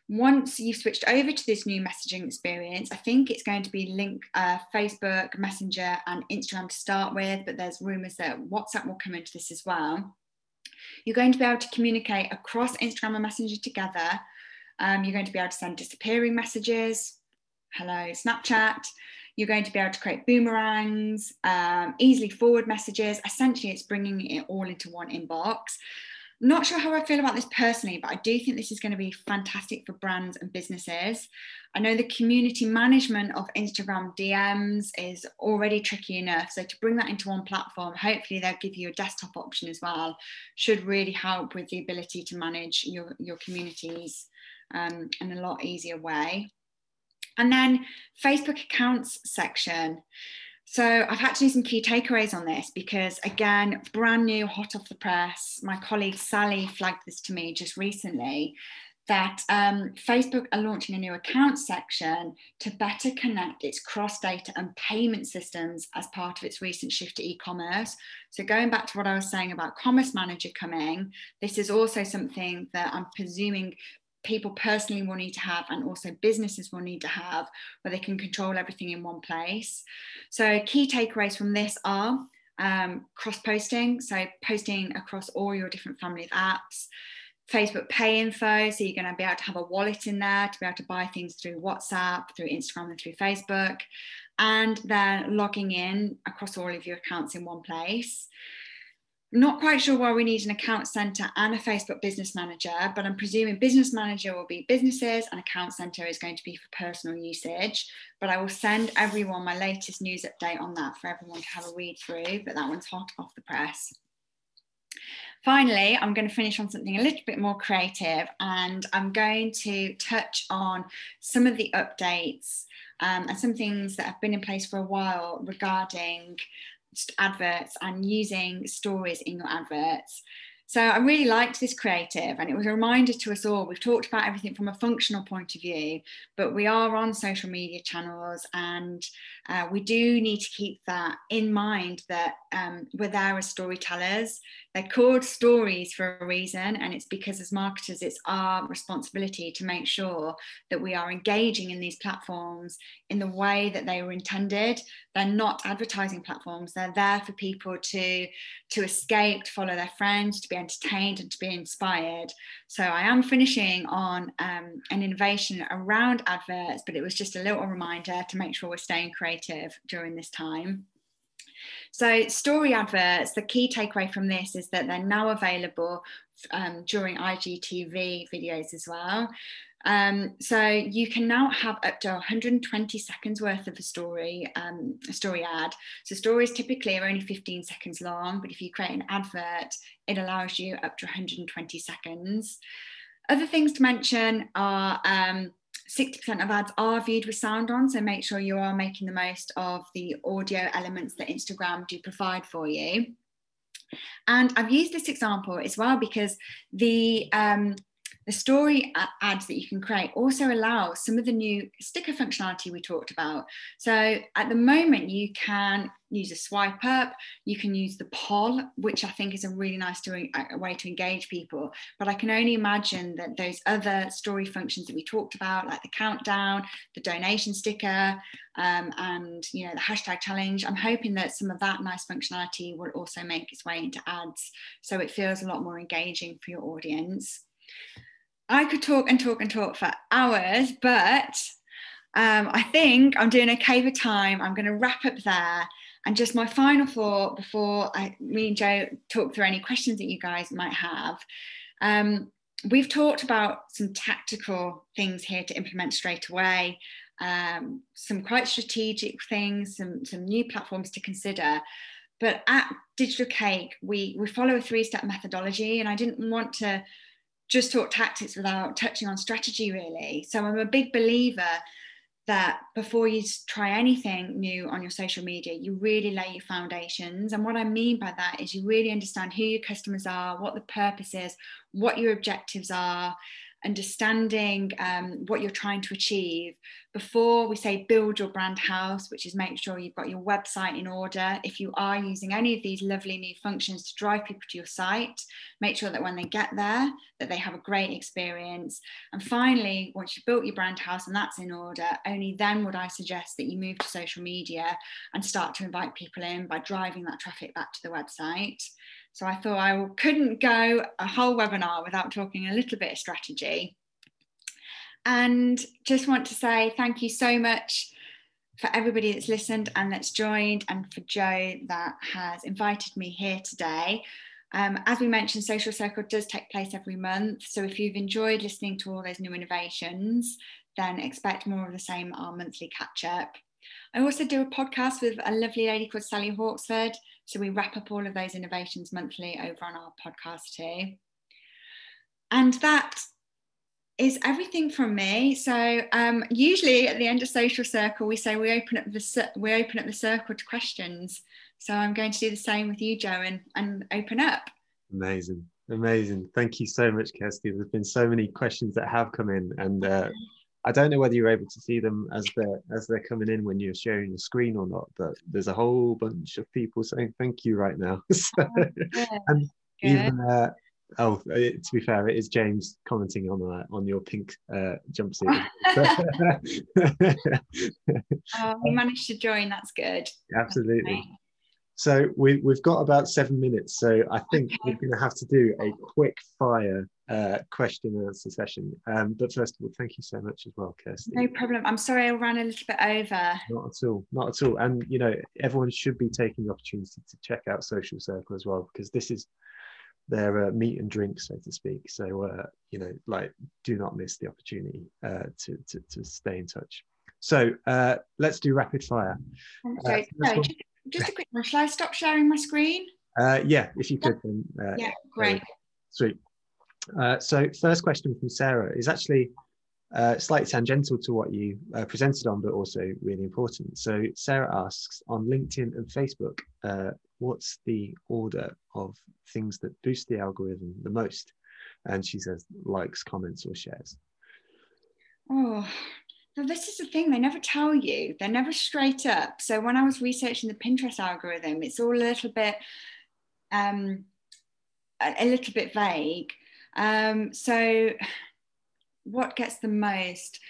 Once you've switched over to this new messaging experience, I think it's going to be Facebook, Messenger and Instagram to start with, but there's rumours that WhatsApp will come into this as well. You're going to be able to communicate across Instagram and Messenger together. You're going to be able to send disappearing messages. Hello, Snapchat. You're going to be able to create boomerangs, easily forward messages. Essentially, it's bringing it all into one inbox. Not sure how I feel about this personally, but I do think this is going to be fantastic for brands and businesses. I know the community management of Instagram DMs is already tricky enough. So to bring that into one platform, hopefully they'll give you a desktop option as well, should really help with the ability to manage your communities in a lot easier way. And then Facebook accounts section. So I've had to do some key takeaways on this because, again, brand new, hot off the press. My colleague Sally flagged this to me just recently, that Facebook are launching a new account section to better connect its cross-data and payment systems as part of its recent shift to e-commerce. So going back to what I was saying about Commerce Manager coming, this is also something that I'm presuming people personally will need to have, and also businesses will need to have, where they can control everything in one place. So key takeaways from this are cross-posting, so posting across all your different family of apps. Facebook Pay info, so you're going to be able to have a wallet in there to be able to buy things through WhatsApp, through Instagram and through Facebook, and then logging in across all of your accounts in one place. Not quite sure why we need an account center and a Facebook business manager, but I'm presuming business manager will be businesses and account center is going to be for personal usage. But I will send everyone my latest news update on that for everyone to have a read through, but that one's hot off the press. Finally, I'm going to finish on something a little bit more creative, and I'm going to touch on some of the updates and some things that have been in place for a while regarding adverts and using stories in your adverts. So I really liked this creative, and it was a reminder to us all. We've talked about everything from a functional point of view, but we are on social media channels, and we do need to keep that in mind, that we're there as storytellers. They're called stories for a reason, and it's because as marketers, it's our responsibility to make sure that we are engaging in these platforms in the way that they were intended. They're not advertising platforms. They're there for people to escape, to follow their friends, to be entertained and to be inspired. So I am finishing on an innovation around adverts, but it was just a little reminder to make sure we're staying creative during this time. So story adverts, the key takeaway from this is that they're now available during IGTV videos as well. So you can now have up to 120 seconds worth of a story ad. So stories typically are only 15 seconds long, but if you create an advert, it allows you up to 120 seconds. Other things to mention are 60% of ads are viewed with sound on, so make sure you are making the most of the audio elements that Instagram do provide for you. And I've used this example as well because the story ads that you can create also allow some of the new sticker functionality we talked about. So at the moment, you can use a swipe up, you can use the poll, which I think is a really nice way to engage people. But I can only imagine that those other story functions that we talked about, like the countdown, the donation sticker, and the hashtag challenge, I'm hoping that some of that nice functionality will also make its way into ads, so it feels a lot more engaging for your audience. I could talk and talk and talk for hours, but I think I'm doing okay for time. I'm going to wrap up there. And just my final thought before me and Joe talk through any questions that you guys might have. We've talked about some tactical things here to implement straight away, some quite strategic things, some new platforms to consider. But at Digital Cake, we follow a 3-step methodology, and I didn't want to just talk tactics without touching on strategy, really. So I'm a big believer that before you try anything new on your social media, you really lay your foundations. And what I mean by that is you really understand who your customers are, what the purpose is, what your objectives are, understanding what you're trying to achieve. Before we say build your brand house, which is make sure you've got your website in order. If you are using any of these lovely new functions to drive people to your site, make sure that when they get there, that they have a great experience. And finally, once you've built your brand house and that's in order, only then would I suggest that you move to social media and start to invite people in by driving that traffic back to the website. So I thought I couldn't go a whole webinar without talking a little bit of strategy. And just want to say thank you so much for everybody that's listened and that's joined, and for Jo that has invited me here today. As we mentioned, Social Circle does take place every month. So if you've enjoyed listening to all those new innovations, then expect more of the same at our monthly catch up. I also do a podcast with a lovely lady called Sally Hawksford. So we wrap up all of those innovations monthly over on our podcast too. And that is everything from me. So usually at the end of Social Circle, we say we open up the circle to questions. So I'm going to do the same with you, Jo, and open up. Amazing. Thank you so much, Kirsty. There's been so many questions that have come in, and I don't know whether you're able to see them as they're coming in when you're sharing your screen or not, but there's a whole bunch of people saying thank you right now. And even to be fair, it is James commenting on your pink jumpsuit. We managed to join. That's good. Absolutely. So we've got about 7 minutes, so I think we're going to have to do a quick fire question and answer session. But first of all, thank you so much as well, Kirsty. No problem. I'm sorry I ran a little bit over. Not at all. And everyone should be taking the opportunity to check out Social Circle as well, because this is their meat and drink, so to speak. So do not miss the opportunity to stay in touch. So let's do rapid fire. Just a quick one. Shall I stop sharing my screen? Yeah, if you could. Then, yeah, great. Sweet. So first question from Sarah is actually slightly tangential to what you presented on, but also really important. So Sarah asks, on LinkedIn and Facebook, what's the order of things that boost the algorithm the most? And she says likes, comments, or shares. Oh, now this is the thing, they never tell you. They're never straight up. So when I was researching the Pinterest algorithm, it's all a little bit vague. So what gets the most?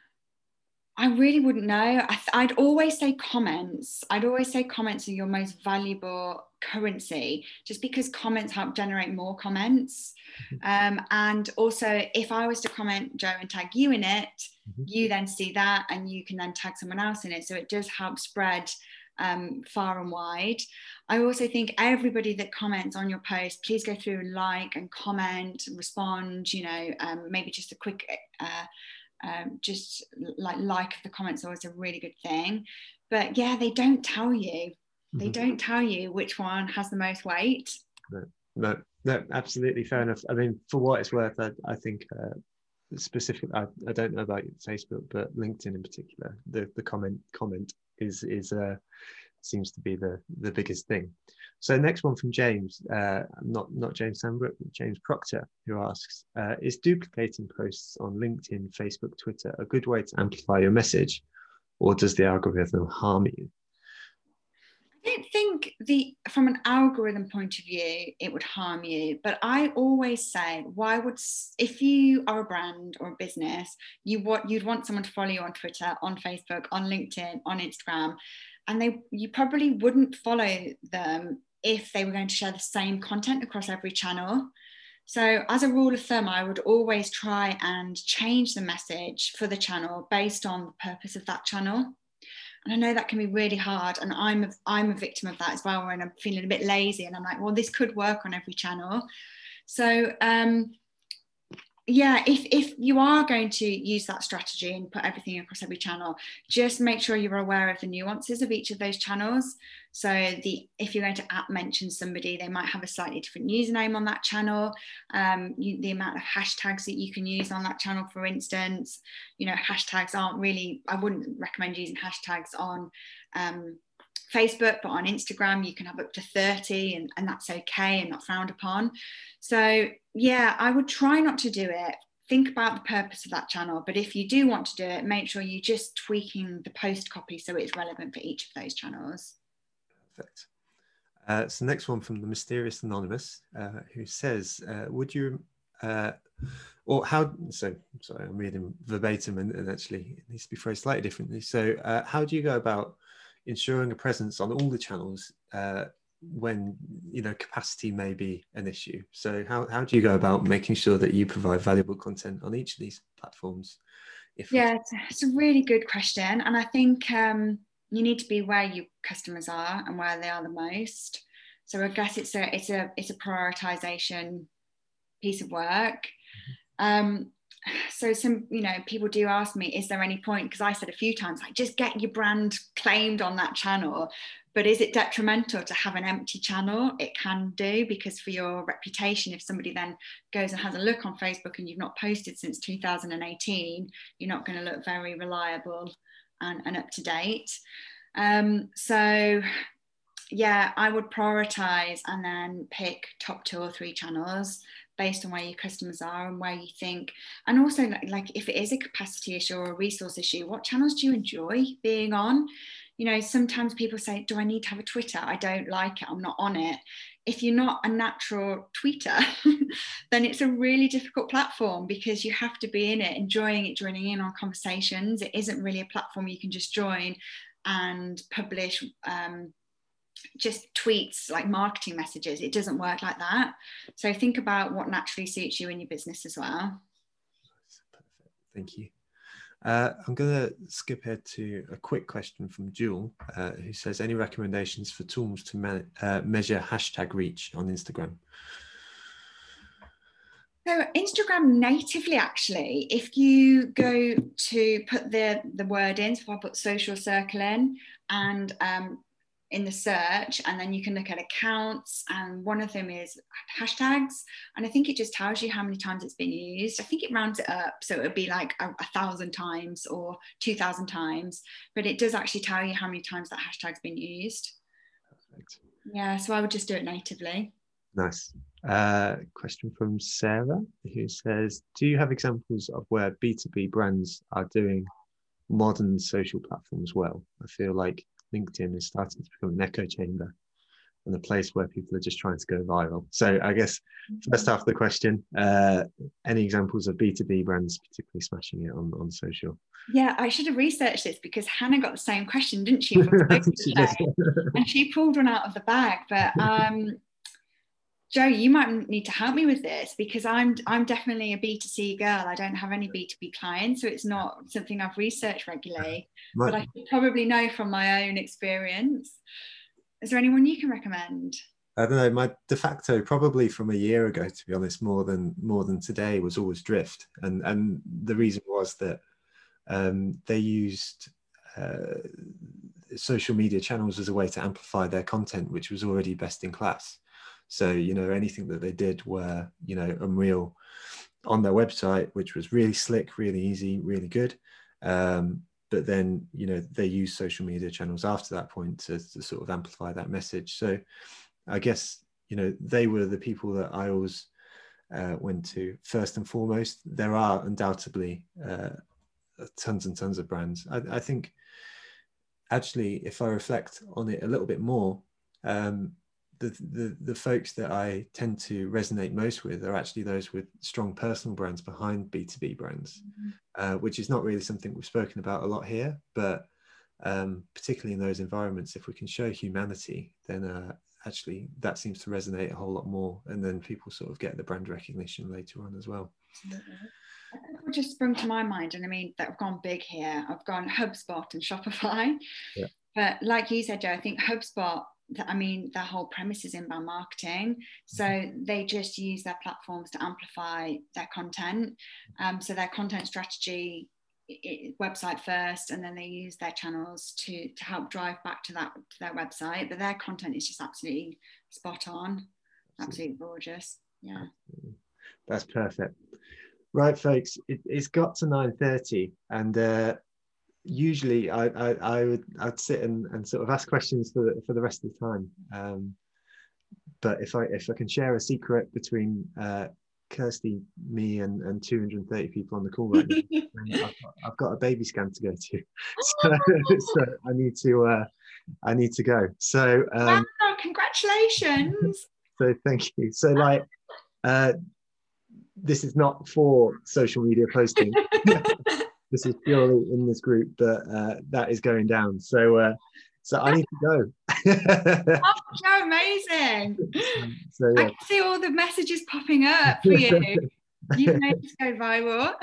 I really wouldn't know. I'd always say comments. I'd always say comments are your most valuable currency, just because comments help generate more comments. And also, if I was to comment, Jo, and tag you in it, you then see that and you can then tag someone else in it. So it does help spread far and wide. I also think everybody that comments on your post, please go through and like and comment, respond, maybe just a quick just like the comments are always a really good thing. But yeah, they don't tell you. They don't tell you which one has the most weight. No, absolutely fair enough. I mean, for what it's worth, I think specifically, I don't know about Facebook, but LinkedIn in particular, the comment is seems to be the biggest thing. So next one from James, not James Sandbrook, but James Proctor, who asks, is duplicating posts on LinkedIn, Facebook, Twitter a good way to amplify your message, or does the algorithm harm you? I don't think from an algorithm point of view, it would harm you. But I always say, if you are a brand or a business, you'd want someone to follow you on Twitter, on Facebook, on LinkedIn, on Instagram, and you probably wouldn't follow them if they were going to share the same content across every channel. So as a rule of thumb, I would always try and change the message for the channel based on the purpose of that channel. And I know that can be really hard, and I'm a victim of that as well, when I'm feeling a bit lazy and I'm like, well, this could work on every channel. So yeah, if you are going to use that strategy and put everything across every channel, just make sure you're aware of the nuances of each of those channels. So if you're going to mention somebody, they might have a slightly different username on that channel. The amount of hashtags that you can use on that channel, for instance, hashtags aren't really, I wouldn't recommend using hashtags on Facebook, but on Instagram you can have up to 30 and that's okay and not frowned upon. So yeah, I would try not to do it think about the purpose of that channel. But if you do want to do it, make sure you're just tweaking the post copy so it's relevant for each of those channels. Perfect. So next one from the Mysterious Anonymous, who says, would you, or how, so sorry, I'm reading verbatim and actually it needs to be phrased slightly differently. So how do you go about ensuring a presence on all the channels when, you know, capacity may be an issue? So how do you go about making sure that you provide valuable content on each of these platforms? Yeah, it's a really good question. And I think you need to be where your customers are and where they are the most. So I guess it's a prioritization piece of work. So some, you know, people do ask me, is there any point? Because I said a few times, like, just get your brand claimed on that channel. But is it detrimental to have an empty channel? It can do, because for your reputation, if somebody then goes and has a look on Facebook and you've not posted since 2018, you're not going to look very reliable and up to date. So yeah, I would prioritize and then pick top 2 or 3 channels based on where your customers are and where you think, and also like if it is a capacity issue or a resource issue, what channels do you enjoy being on? You know, sometimes people say, do I need to have a Twitter? I don't like it, I'm not on it. If you're not a natural tweeter, then it's a really difficult platform, because you have to be in it, enjoying it, joining in on conversations. It isn't really a platform you can just join and publish just tweets like marketing messages. It doesn't work like that. So think about what naturally suits you in your business as well. Perfect. Thank you. I'm going to skip ahead to a quick question from Jewel, who says, any recommendations for tools to measure hashtag reach on Instagram? So Instagram natively, actually, if you go to put the word in, so if I put social circle in and in the search, and then you can look at accounts, and one of them is hashtags, and I think it just tells you how many times it's been used. I think it rounds it up, so it would be like 1,000 times or 2,000 times, but it does actually tell you how many times that hashtag's been used. Perfect. Yeah, so I would just do it natively. Nice. Question from Sarah, who says, do you have examples of where B2B brands are doing modern social platforms well? I feel like LinkedIn is starting to become an echo chamber and a place where people are just trying to go viral. So I guess first half of the question, any examples of B2B brands particularly smashing it on social? Yeah, I should have researched this, because Hannah got the same question, didn't she? And she pulled one out of the bag. But Jo, you might need to help me with this, because I'm definitely a B2C girl. I don't have any B2B clients, so it's not something I've researched regularly. But I should probably know from my own experience. Is there anyone you can recommend? I don't know. My de facto, probably from a year ago, to be honest, more than today, was always Drift, and the reason was that they used social media channels as a way to amplify their content, which was already best in class. So, you know, anything that they did were, you know, Unreal on their website, which was really slick, really easy, really good. But then, you know, they used social media channels after that point to sort of amplify that message. So I guess, you know, they were the people that I always went to first and foremost. There are undoubtedly tons and tons of brands. I think, actually, if I reflect on it a little bit more, the folks that I tend to resonate most with are actually those with strong personal brands behind B2B brands, which is not really something we've spoken about a lot here, but particularly in those environments, if we can show humanity, then actually that seems to resonate a whole lot more, and then people sort of get the brand recognition later on as well. Absolutely. A couple just sprung to my mind, and I mean, that have gone big here. I've gone HubSpot and Shopify. Yeah. But like you said, Jo, I think HubSpot, I mean, their whole premise is inbound marketing. So they just use their platforms to amplify their content. So their content strategy, website first, and then they use their channels to help drive back to their website. But their content is just absolutely spot on, absolutely gorgeous. Yeah, that's perfect. Right, folks, it's got to 9:30, and usually I'd sit and sort of ask questions for the rest of the time. But if I can share a secret between Kirsty, me, and 230 people on the call right now. And I've got a baby scan to go to, so I need to go. So wow, congratulations. so thank you. So like, this is not for social media posting. This is purely in this group, but that is going down. So so I need to go. Oh, how amazing. So yeah. I can see all the messages popping up for you. You've made this go viral.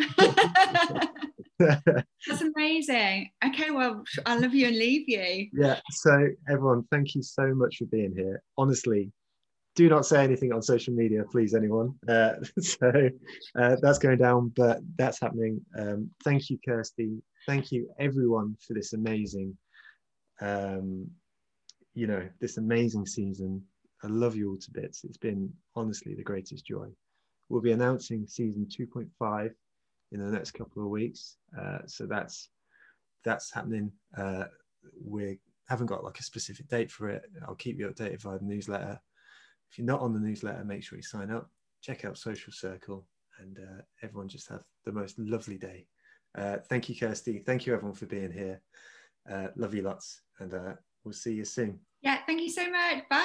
That's amazing. Okay, well, I love you and leave you. Yeah, so everyone, thank you so much for being here. Honestly, do not say anything on social media, please, anyone. So that's going down, but that's happening. Thank you, Kirsty. Thank you, everyone, for this amazing, this amazing season. I love you all to bits. It's been honestly the greatest joy. We'll be announcing season 2.5 in the next couple of weeks. So that's happening. We haven't got like a specific date for it. I'll keep you updated via the newsletter. If you're not on the newsletter, make sure you sign up. Check out Social Circle, and everyone just have the most lovely day. Thank you, Kirsty. Thank you, everyone, for being here. Love you lots, and we'll see you soon. Yeah, thank you so much. Bye.